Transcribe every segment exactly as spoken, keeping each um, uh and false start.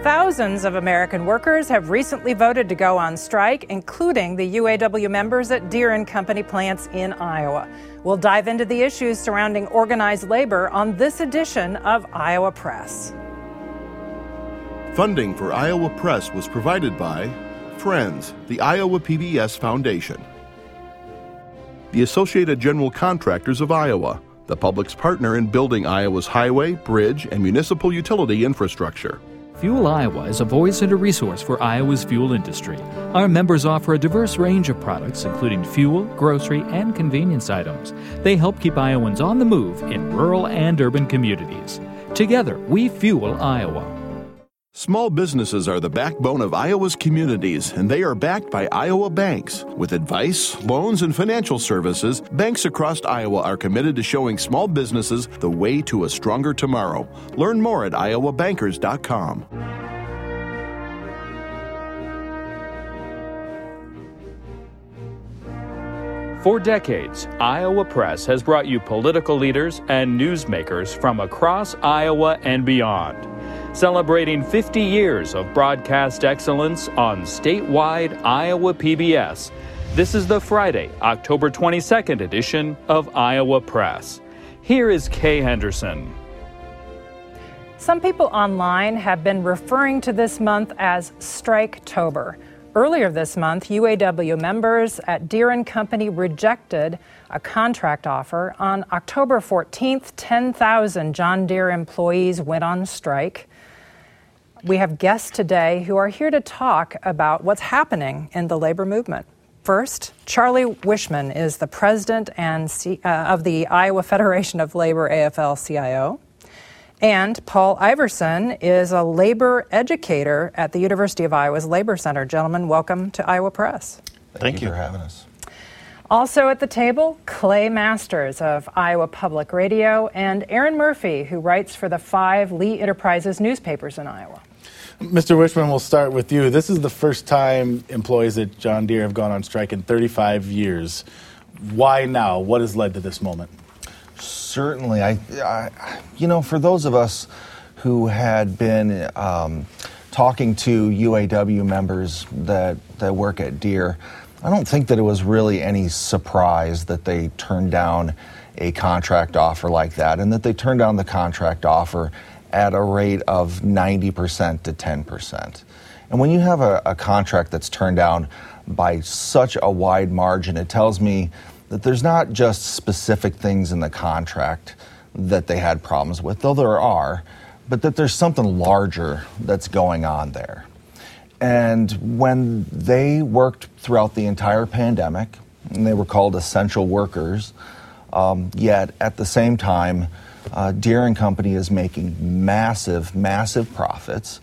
Thousands of American workers have recently voted to go on strike, including the U A W members at Deere and Company plants in Iowa. We'll dive into the issues surrounding organized labor on this edition of Iowa Press. Funding for Iowa Press was provided by Friends, the Iowa P B S Foundation, the Associated General Contractors of Iowa, the public's partner in building Iowa's highway, bridge, and municipal utility infrastructure. Fuel Iowa is a voice and a resource for Iowa's fuel industry. Our members offer a diverse range of products, including fuel, grocery, and convenience items. They help keep Iowans on the move in rural and urban communities. Together, we fuel Iowa. Small businesses are the backbone of Iowa's communities, and they are backed by Iowa banks. With advice, loans, and financial services, banks across Iowa are committed to showing small businesses the way to a stronger tomorrow. Learn more at iowa bankers dot com. For decades, Iowa Press has brought you political leaders and newsmakers from across Iowa and beyond. Celebrating fifty years of broadcast excellence on statewide Iowa P B S. This is the Friday, October twenty-second edition of Iowa Press. Here is Kay Henderson. Some people online have been referring to this month as Striketober. Earlier this month, U A W members at Deere and Company rejected a contract offer. On October fourteenth, ten thousand John Deere employees went on strike. We have guests today who are here to talk about what's happening in the labor movement. First, Charlie Wishman is the president and C, uh, of the Iowa Federation of Labor, A F L C I O. And Paul Iverson is a labor educator at the University of Iowa's Labor Center. Gentlemen, welcome to Iowa Press. Thank, Thank you for having us. Also at the table, Clay Masters of Iowa Public Radio and Aaron Murphy, who writes for the five Lee Enterprises newspapers in Iowa. Mister Wishman, we'll start with you. This is the first time employees at John Deere have gone on strike in thirty-five years. Why now? What has led to this moment? Certainly. I, I you know, for those of us who had been um, talking to U A W members that, that work at Deere, I don't think that it was really any surprise that they turned down a contract offer like that, and that they turned down the contract offer at a rate of ninety percent to ten percent. And when you have a, a contract that's turned down by such a wide margin, it tells me that there's not just specific things in the contract that they had problems with, though there are, but that there's something larger that's going on there. And when they worked throughout the entire pandemic, and they were called essential workers, um, yet at the same time, Uh, Deere and Company is making massive, massive profits.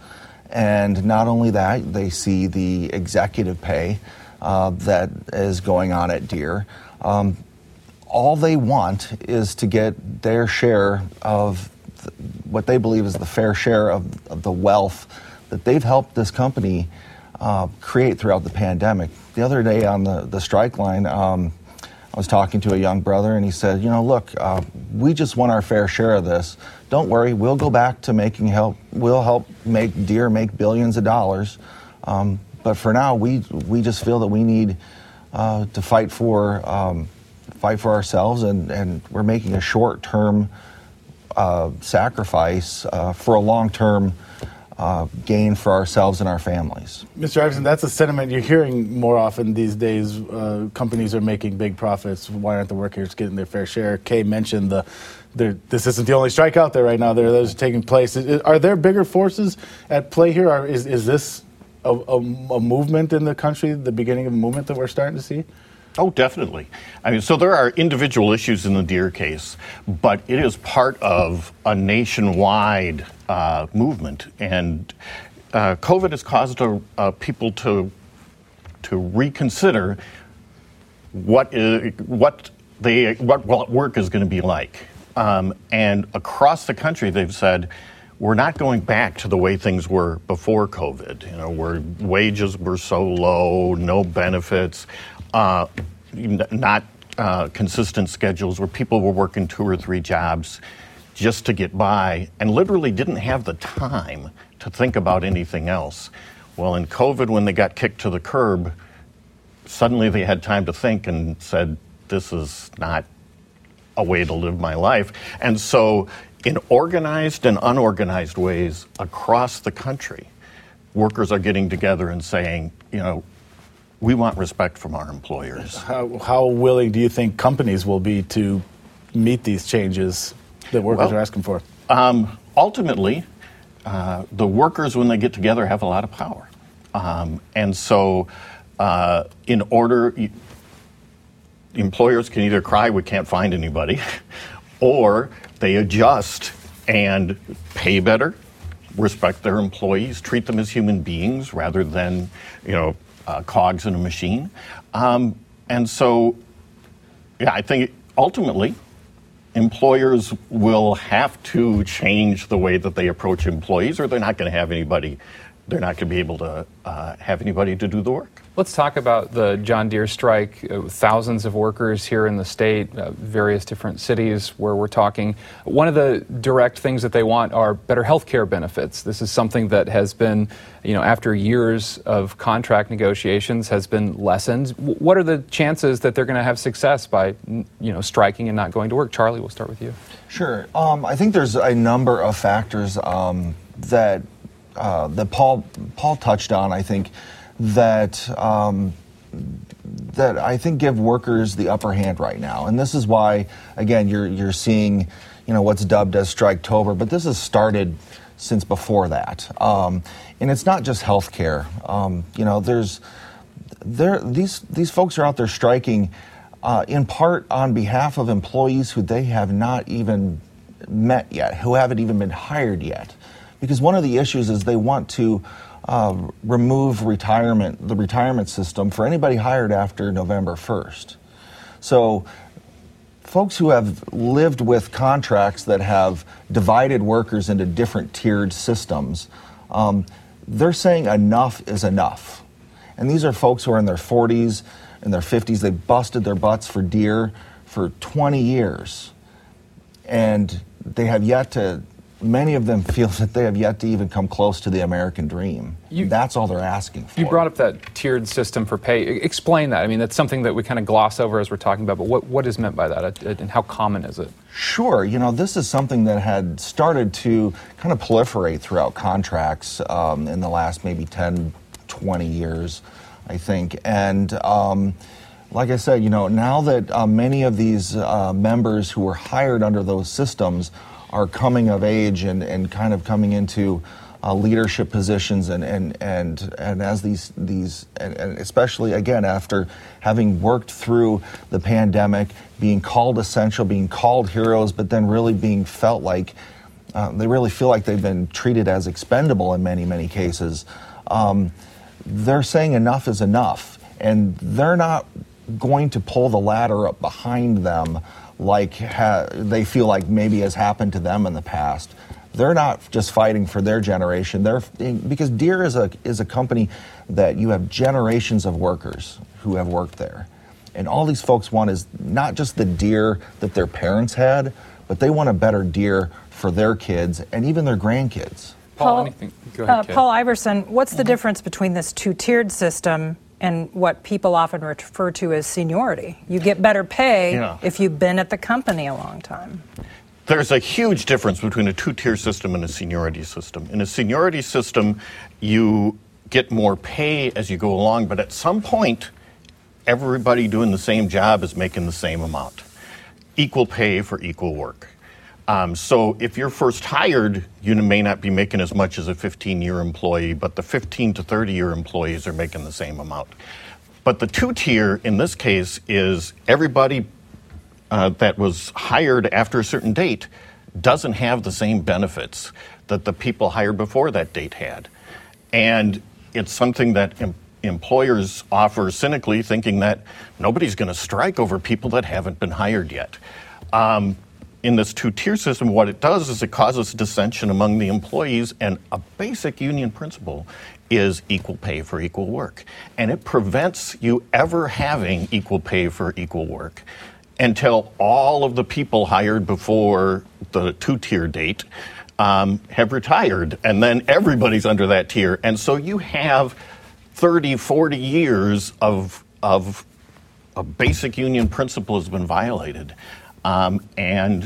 And not only that, they see the executive pay uh, that is going on at Deere. Um, all they want is to get their share of th- what they believe is the fair share of, of the wealth that they've helped this company uh, create throughout the pandemic. The other day on the, the strike line, um, I was talking to a young brother, and he said, you know, look, uh, we just want our fair share of this. Don't worry, we'll go back to making help. We'll help make Deere make billions of dollars. Um, but for now, we we just feel that we need uh, to fight for um, fight for ourselves, and, and we're making a short-term uh, sacrifice uh, for a long-term Uh, gain for ourselves and our families. Mister Iverson, that's a sentiment you're hearing more often these days. Uh, companies are making big profits. Why aren't the workers getting their fair share? Kay mentioned the, the this isn't the only strike out there right now. There are those taking place. Are there bigger forces at play here? Or is, is this a, a, a movement in the country, the beginning of a movement that we're starting to see? Oh, definitely. I mean, so there are individual issues in the Deere case, but it is part of a nationwide uh, movement, and uh, COVID has caused uh, uh, people to to reconsider what is, what they what work is going to be like. Um, and across the country, they've said, we're not going back to the way things were before COVID. You know, where wages were so low, no benefits. Uh, not uh, consistent schedules, where people were working two or three jobs. just to get by and literally didn't have the time to think about anything else. Well, in COVID, when they got kicked to the curb, suddenly they had time to think and said, this is not a way to live my life. And so in organized and unorganized ways across the country, workers are getting together and saying, you know, we want respect from our employers. How, how willing do you think companies will be to meet these changes that workers well, are asking for? Um, ultimately, uh, the workers, when they get together, have a lot of power. Um, and so uh, in order, you, employers can either cry, we can't find anybody, or they adjust and pay better, respect their employees, treat them as human beings rather than, you know, uh, cogs in a machine. Um, and so, yeah, I think ultimately employers will have to change the way that they approach employees, or they're not going to have anybody, they're not going to be able to uh, have anybody to do the work. Let's talk about the John Deere strike. Uh, thousands of workers here in the state, uh, various different cities where we're talking. One of the direct things that they want are better health care benefits. This is something that has been, you know, after years of contract negotiations, has been lessened. W- what are the chances that they're going to have success by, you know, striking and not going to work? Charlie, we'll start with you. Sure. Um, I think there's a number of factors um, that uh, that Paul Paul touched on. I think. that um, that I think give workers the upper hand right now. And this is why, again, you're you're seeing, you know, what's dubbed as Striketober, but this has started since before that. Um, and it's not just health care. Um, you know, there's there these these folks are out there striking uh, in part on behalf of employees who they have not even met yet, who haven't even been hired yet. Because one of the issues is they want to Uh, remove retirement, the retirement system for anybody hired after November first. So folks who have lived with contracts that have divided workers into different tiered systems, um, they're saying enough is enough. And these are folks who are in their forties, in their fifties. They busted their butts for Deere for twenty years. And they have yet to Many of them feel that they have yet to even come close to the American dream. You, That's all they're asking for. You brought up that tiered system for pay. Explain that. I mean, that's something that we kind of gloss over as we're talking about, but what, what is meant by that, and how common is it? Sure. You know, this is something that had started to kind of proliferate throughout contracts um, in the last maybe ten, twenty years, I think. And um, like I said, you know, now that uh, many of these uh, members who were hired under those systems are coming of age and, and kind of coming into uh, leadership positions, and, and and and as these these and, and especially again after having worked through the pandemic, being called essential, being called heroes, but then really being felt like uh, they really feel like they've been treated as expendable in many many cases. Um, they're saying enough is enough, and they're not going to pull the ladder up behind them like ha- they feel like maybe has happened to them in the past. They're not just fighting for their generation. They're because Deere is a is a company that you have generations of workers who have worked there, and all these folks want is not just the Deere that their parents had, but they want a better Deere for their kids and even their grandkids. Paul, Paul, anything? Go ahead, uh, Paul Iverson, what's the difference between this two-tiered system and what people often refer to as seniority? You get better pay yeah. if you've been at the company a long time. There's a huge difference between a two-tier system and a seniority system. In a seniority system, you get more pay as you go along, but at some point, everybody doing the same job is making the same amount. Equal pay for equal work. Um, so if you're first hired, you may not be making as much as a fifteen-year employee, but the fifteen to thirty-year employees are making the same amount. But the two-tier in this case is everybody uh, that was hired after a certain date doesn't have the same benefits that the people hired before that date had. And it's something that em- employers offer cynically, thinking that nobody's going to strike over people that haven't been hired yet. Um, In this two-tier system, what it does is it causes dissension among the employees, and a basic union principle is equal pay for equal work. And it prevents you ever having equal pay for equal work. until all of the people hired before the two-tier date um, have retired, and then everybody's under that tier. And so you have thirty, forty years of, of a basic union principle has been violated. Um, and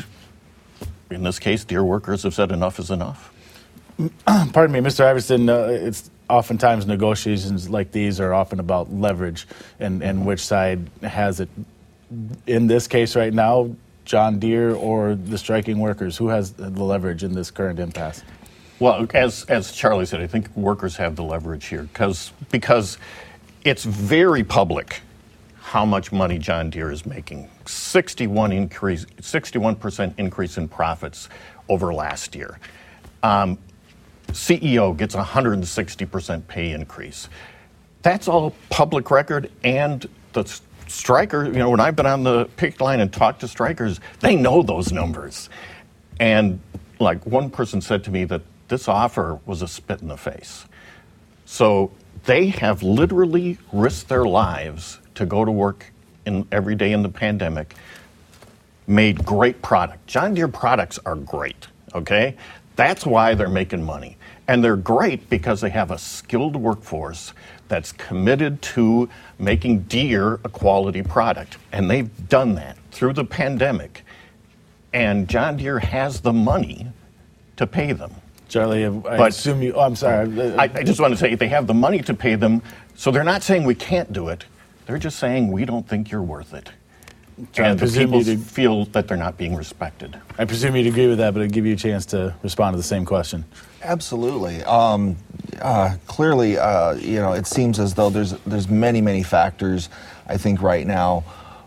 in this case, Deere workers have said enough is enough. Pardon me, Mister Iverson, uh, it's oftentimes negotiations like these are often about leverage and, and which side has it. In this case right now, John Deere or the striking workers, who has the leverage in this current impasse? Well, as as Charlie said, I think workers have the leverage here because because it's very public how much money John Deere is making. sixty-one increase, sixty-one percent increase in profits over last year. Um, C E O gets a one hundred sixty percent pay increase. That's all public record, and the striker, you know, when I've been on the picket line and talked to strikers, they know those numbers. And like one person said to me that this offer was a spit in the face. So they have literally risked their lives to go to work in every day in the pandemic, made great product. John Deere products are great, okay? That's why they're making money. And they're great because they have a skilled workforce that's committed to making Deere a quality product. And they've done that through the pandemic. And John Deere has the money to pay them. Charlie, I but assume you, oh, I'm sorry. I, I just want to say they have the money to pay them, so they're not saying we can't do it. They're just saying we don't think you're worth it. John, and the people to, feel that they're not being respected. I presume you'd agree with that, but I'd give you a chance to respond to the same question. Absolutely. Um, uh, clearly, uh, you know, it seems as though there's there's many, many factors, I think, right now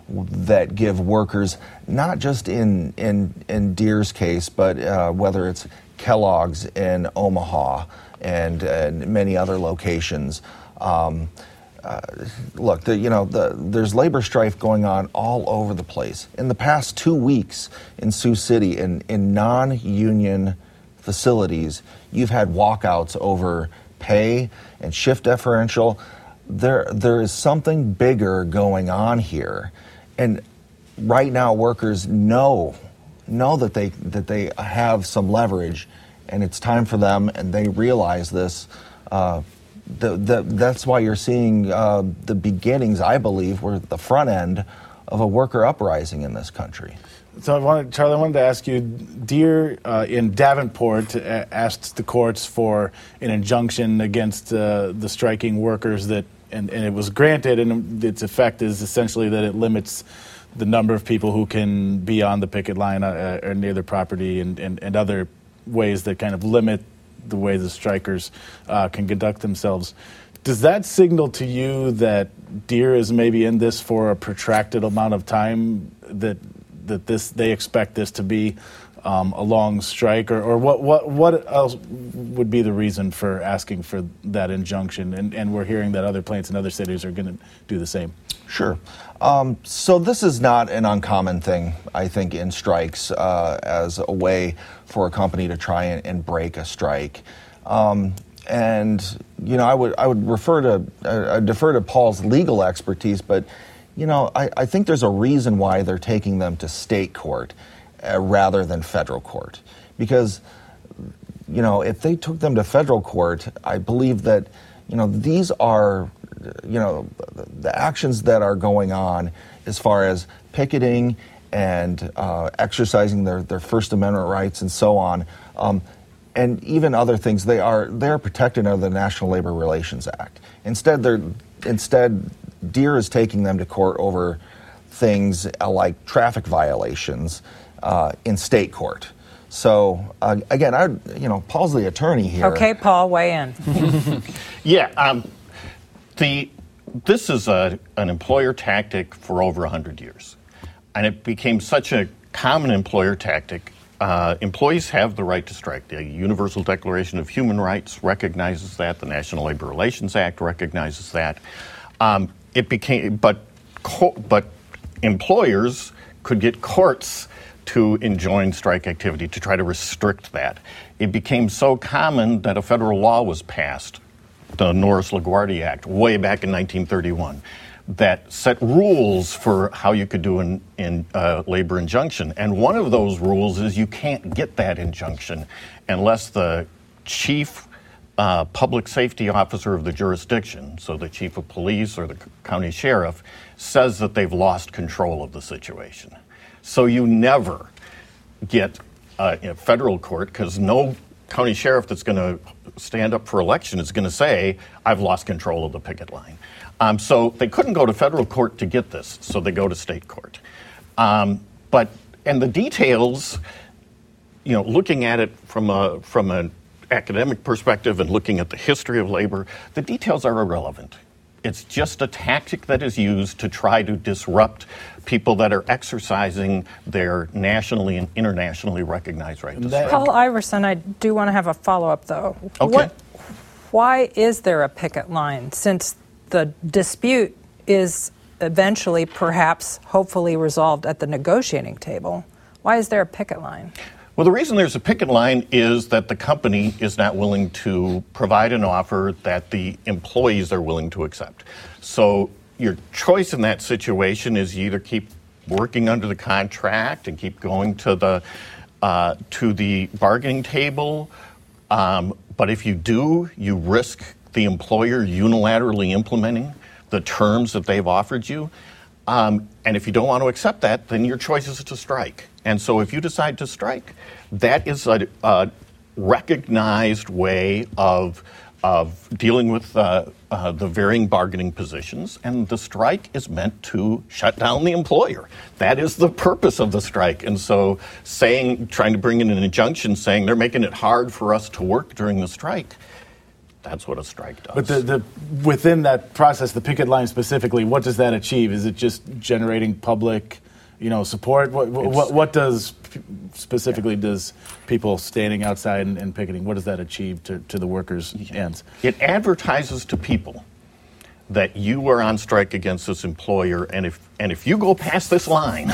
that give workers, not just in in, in Deere's case, but uh, whether it's Kellogg's in Omaha and, and many other locations. Um, uh, look, the, you know, the, there's labor strife going on all over the place. In the past two weeks in Sioux City, in, in non-union facilities, you've had walkouts over pay and shift differential. There, there is something bigger going on here, and right now workers know know that they that they have some leverage, and it's time for them, and they realize this. Uh, the, the, that's why you're seeing uh, the beginnings, I believe, were the front end of a worker uprising in this country. So, I wanted, Charlie, I wanted to ask you, Deere uh, in Davenport uh, asked the courts for an injunction against uh, the striking workers, that, and, and it was granted, and its effect is essentially that it limits the number of people who can be on the picket line uh, or near their property, and, and, and other ways that kind of limit the way the strikers uh, can conduct themselves. Does that signal to you that Deere is maybe in this for a protracted amount of time, that that this they expect this to be um, a long strike, or, or what, what what else would be the reason for asking for that injunction? And, and we're hearing that other plants in other cities are going to do the same. Sure. Um, so this is not an uncommon thing, I think, in strikes uh, as a way for a company to try and, and break a strike. Um, and you know, I would I would refer to uh, I defer to Paul's legal expertise, but you know, I, I think there's a reason why they're taking them to state court uh, rather than federal court, because you know, if they took them to federal court, I believe that you know these are you know the actions that are going on as far as picketing and uh, exercising their, their First Amendment rights and so on, um, and even other things. They are they're protected under the National Labor Relations Act. Instead, they're instead Deere is taking them to court over things uh, like traffic violations uh, in state court. So uh, again, I you know Paul's the attorney here. Okay, Paul, weigh in. yeah, um, the this is a an employer tactic for over a hundred years. And it became such a common employer tactic. Uh, employees have the right to strike. The Universal Declaration of Human Rights recognizes that. The National Labor Relations Act recognizes that. Um, it became, but co- but employers could get courts to enjoin strike activity to try to restrict that. It became so common that a federal law was passed, the Norris-LaGuardia Act, way back in nineteen thirty-one. that set rules for how you could do an in, uh, labor injunction. And one of those rules is you can't get that injunction unless the chief uh, public safety officer of the jurisdiction, so the chief of police or the c- county sheriff, says that they've lost control of the situation. So you never get uh, in a federal court, because no county sheriff that's going to stand up for election is going to say, I've lost control of the picket line. Um, so they couldn't go to federal court to get this, so they go to state court. Um, but and the details, you know, looking at it from a from an academic perspective and looking at the history of labor, the details are irrelevant. It's just a tactic that is used to try to disrupt people that are exercising their nationally and internationally recognized right to strike. Paul Iverson, I do want to have a follow-up, though. Okay. What, why is there a picket line, since the dispute is eventually, perhaps, hopefully resolved at the negotiating table? Why is there a picket line? Well, the reason there's a picket line is that the company is not willing to provide an offer that the employees are willing to accept. So your choice in that situation is you either keep working under the contract and keep going to the uh, to the bargaining table, um, but if you do, you risk the employer unilaterally implementing the terms that they've offered you. Um, and if you don't want to accept that, then your choice is to strike. And so if you decide to strike, that is a, a recognized way of, of dealing with uh, uh, the varying bargaining positions. And the strike is meant to shut down the employer. That is the purpose of the strike. And so saying, trying to bring in an injunction saying they're making it hard for us to work during the strike, that's what a strike does. But the, the, within that process, the picket line specifically, what does that achieve? Is it just generating public, you know, support? What what, what does specifically yeah. does people standing outside and, and picketing? What does that achieve to, to the workers' ends? It advertises to people that you are on strike against this employer, and if and if you go past this line,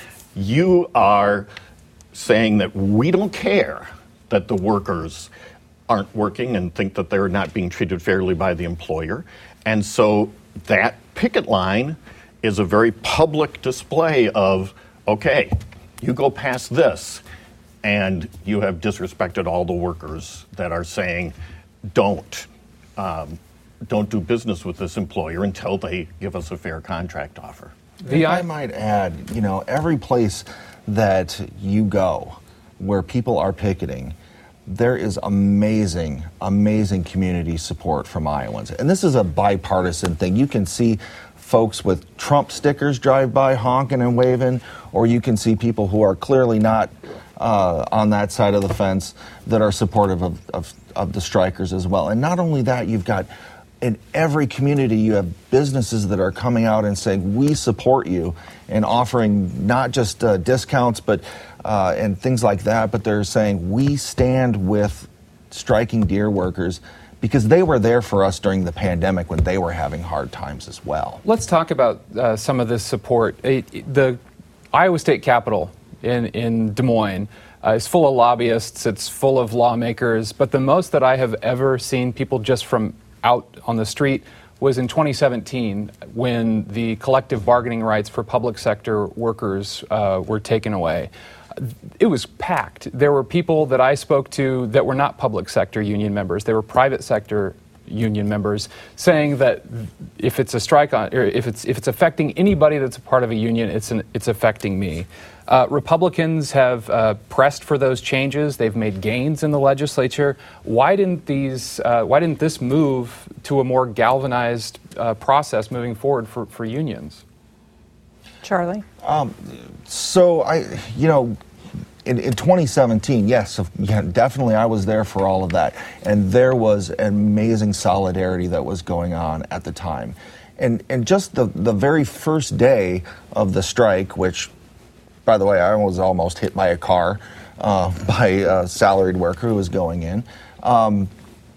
you are saying that we don't care that the workers aren't working and think that they're not being treated fairly by the employer. And so that picket line is a very public display of, okay, you go past this and you have disrespected all the workers that are saying, don't, um, don't do business with this employer until they give us a fair contract offer. If I might add, you know, every place that you go where people are picketing, there is amazing, amazing community support from Iowans. And this is a bipartisan thing. You can see folks with Trump stickers drive by honking and waving, or you can see people who are clearly not uh, on that side of the fence that are supportive of, of, of the strikers as well. And not only that, you've got in every community, you have businesses that are coming out and saying, we support you, and offering not just uh, discounts but uh, and things like that, but they're saying, we stand with striking Deere workers because they were there for us during the pandemic when they were having hard times as well. Let's talk about uh, some of this support. It, the Iowa State Capitol in, in Des Moines uh, is full of lobbyists, it's full of lawmakers, but the most that I have ever seen people just from out on the street was in twenty seventeen when the collective bargaining rights for public sector workers uh, were taken away. It was packed. There were people that I spoke to that were not public sector union members. They were private sector union members saying that if it's a strike on, or if it's if it's affecting anybody that's a part of a union, it's an, it's affecting me. Uh, Republicans have uh, pressed for those changes. They've made gains in the legislature. Why didn't these? Uh, why didn't this move to a more galvanized uh, process moving forward for, for unions? Charlie? Um, so I, you know, in, in twenty seventeen, yes, yeah, definitely I was there for all of that. And there was amazing solidarity that was going on at the time. And and just the, the very first day of the strike, which, by the way, I was almost hit by a car uh, by a salaried worker who was going in. Um,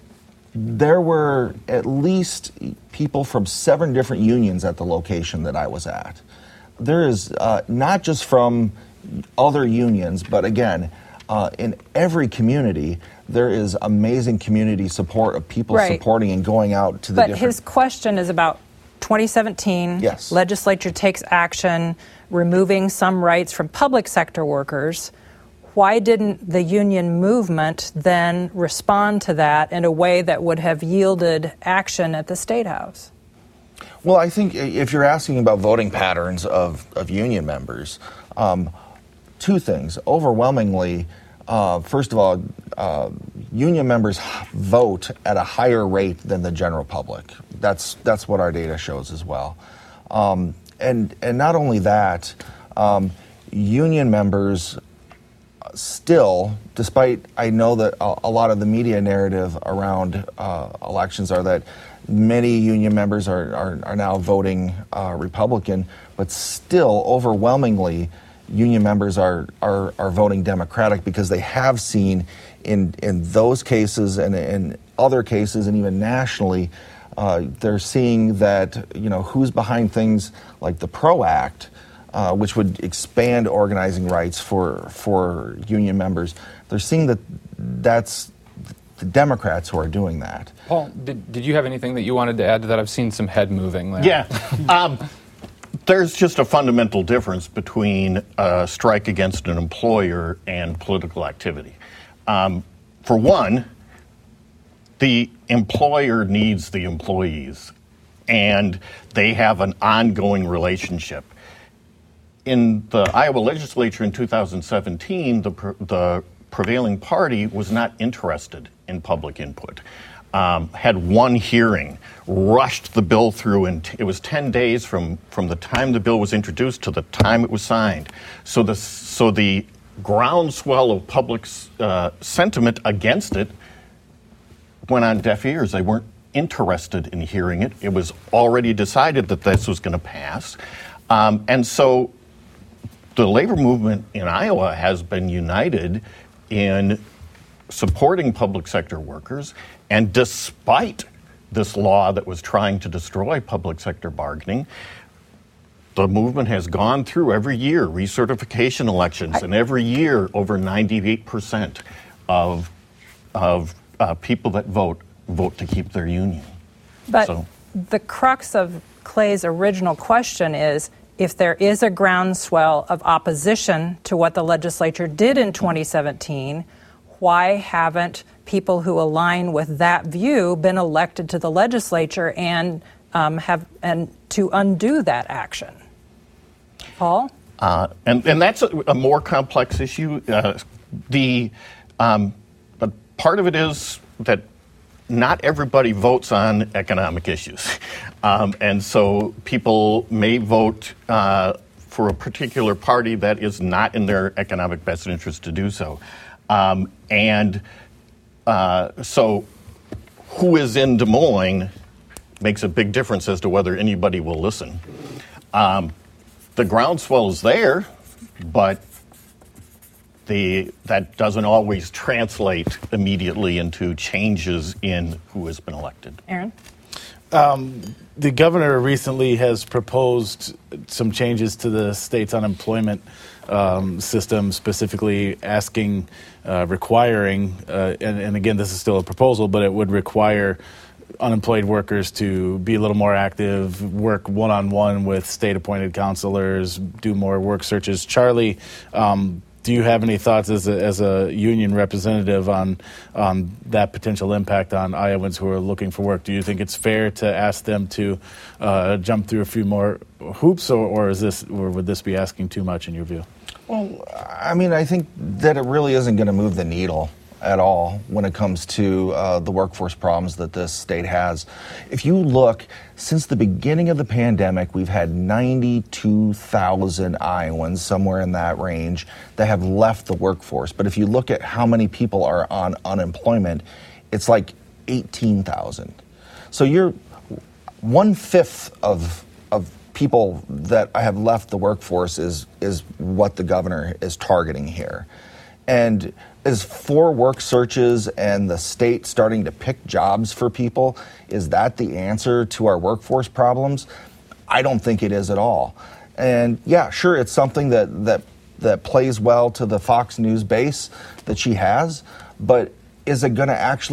there were at least people from seven different unions at the location that I was at. There is uh, not just from other unions, but again, uh, in every community, there is amazing community support of people right. supporting and going out to the but different... But his question is about twenty seventeen, yes. legislature takes action removing some rights from public sector workers. Why didn't the union movement then respond to that in a way that would have yielded action at the State House? Well, I think if you're asking about voting patterns of, of union members, um, two things. Overwhelmingly, uh, first of all, uh, union members vote at a higher rate than the general public. That's that's what our data shows as well. Um, and and not only that, um, union members still, despite I know that a, a lot of the media narrative around uh, elections are that many union members are, are, are now voting uh, Republican, but still overwhelmingly union members are, are, are voting Democratic because they have seen in, in those cases and in other cases and even nationally, uh, they're seeing that, you know, who's behind things like the PRO Act, Uh, which would expand organizing rights for for union members. They're seeing that that's the Democrats who are doing that. Paul, did, did you have anything that you wanted to add to that? I've seen some head moving there. Yeah. um, there's just a fundamental difference between a strike against an employer and political activity. Um, for one, the employer needs the employees, and they have an ongoing relationship. In the Iowa legislature in two thousand seventeen, the, the prevailing party was not interested in public input. Um, had one hearing, rushed the bill through, and t- it was ten days from, from the time the bill was introduced to the time it was signed. So the, so the groundswell of public uh, sentiment against it went on deaf ears. They weren't interested in hearing it. It was already decided that this was going to pass. Um, and so the labor movement in Iowa has been united in supporting public sector workers, and despite this law that was trying to destroy public sector bargaining, the movement has gone through every year recertification elections, I, and every year over ninety-eight percent of of uh, people that vote vote to keep their union. But so. The crux of Clay's original question is, if there is a groundswell of opposition to what the legislature did in twenty seventeen, why haven't people who align with that view been elected to the legislature and um, have and to undo that action? Paul? Uh, and, and that's a, a more complex issue. Uh, the um, but part of it is that not everybody votes on economic issues. Um, and so people may vote uh, for a particular party that is not in their economic best interest to do so. Um, and uh, so who is in Des Moines makes a big difference as to whether anybody will listen. Um, the groundswell is there, but The, that doesn't always translate immediately into changes in who has been elected. Aaron? Um, the governor recently has proposed some changes to the state's unemployment um, system, specifically asking, uh, requiring, uh, and, and again, this is still a proposal, but it would require unemployed workers to be a little more active, work one-on-one with state-appointed counselors, do more work searches. Charlie, um, do you have any thoughts as a, as a union representative on on that potential impact on Iowans who are looking for work? Do you think it's fair to ask them to uh, jump through a few more hoops, or, or is this, or would this be asking too much in your view? Well, I mean, I think that it really isn't going to move the needle at all when it comes to uh, the workforce problems that this state has. If you look, since the beginning of the pandemic, we've had ninety-two thousand Iowans, somewhere in that range, that have left the workforce. But if you look at how many people are on unemployment, it's like eighteen thousand. So you're one-fifth of of people that have left the workforce is is what the governor is targeting here. And is for work searches and the state starting to pick jobs for people, is that the answer to our workforce problems? I don't think it is at all. And yeah, sure, it's something that that that plays well to the Fox News base that she has, but is it going to actually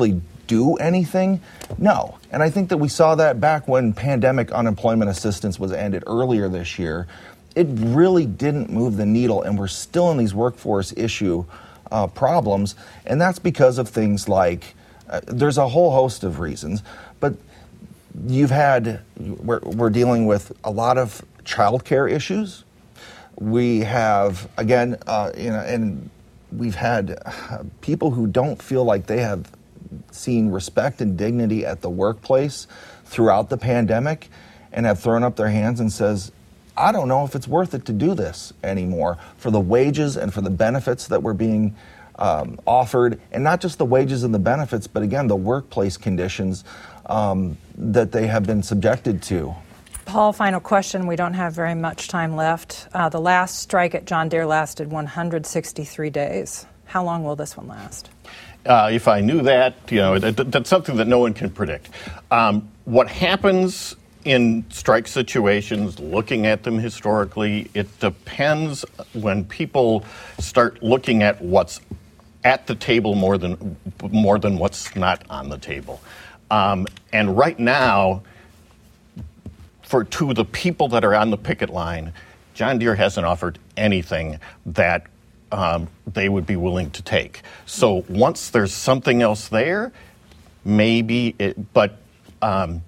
do anything? No. And I think that we saw that back when pandemic unemployment assistance was ended earlier this year. It really didn't move the needle, and we're still in these workforce issue uh, problems. And that's because of things like, uh, there's a whole host of reasons, but you've had, we're, we're dealing with a lot of childcare issues. We have, again, uh, you know, and we've had uh, people who don't feel like they have seen respect and dignity at the workplace throughout the pandemic and have thrown up their hands and says, I don't know if it's worth it to do this anymore for the wages and for the benefits that were being um, offered, and not just the wages and the benefits, but again, the workplace conditions um, that they have been subjected to. Paul, final question. We don't have very much time left. Uh, the last strike at John Deere lasted one hundred sixty-three days. How long will this one last? Uh, if I knew that, you know, that, that's something that no one can predict. Um, what happens in strike situations, looking at them historically, it depends when people start looking at what's at the table more than more than what's not on the table. Um, and right now, for to the people that are on the picket line, John Deere hasn't offered anything that um, they would be willing to take. So once there's something else there, maybe it, but um,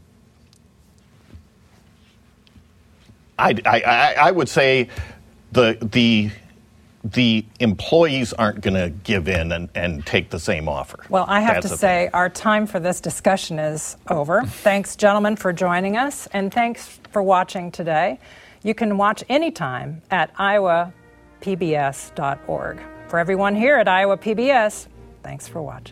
I, I, I would say the the the employees aren't going to give in and, and take the same offer. Well, I have That's to say thing. Our time for this discussion is over. Thanks, gentlemen, for joining us, and thanks for watching today. You can watch anytime at iowa p b s dot org. For everyone here at Iowa P B S, thanks for watching.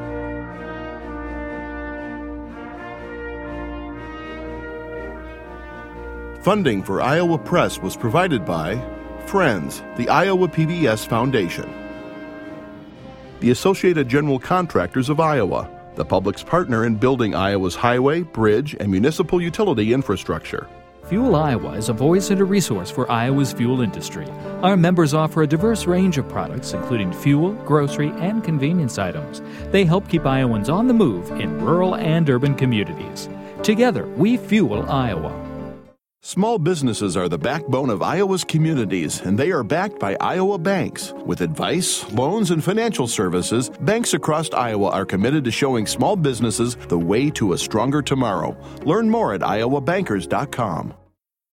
Funding for Iowa Press was provided by Friends, the Iowa P B S Foundation, the Associated General Contractors of Iowa, the public's partner in building Iowa's highway, bridge, and municipal utility infrastructure. Fuel Iowa is a voice and a resource for Iowa's fuel industry. Our members offer a diverse range of products, including fuel, grocery, and convenience items. They help keep Iowans on the move in rural and urban communities. Together, we fuel Iowa. Small businesses are the backbone of Iowa's communities, and they are backed by Iowa banks. With advice, loans, and financial services, banks across Iowa are committed to showing small businesses the way to a stronger tomorrow. Learn more at iowa bankers dot com.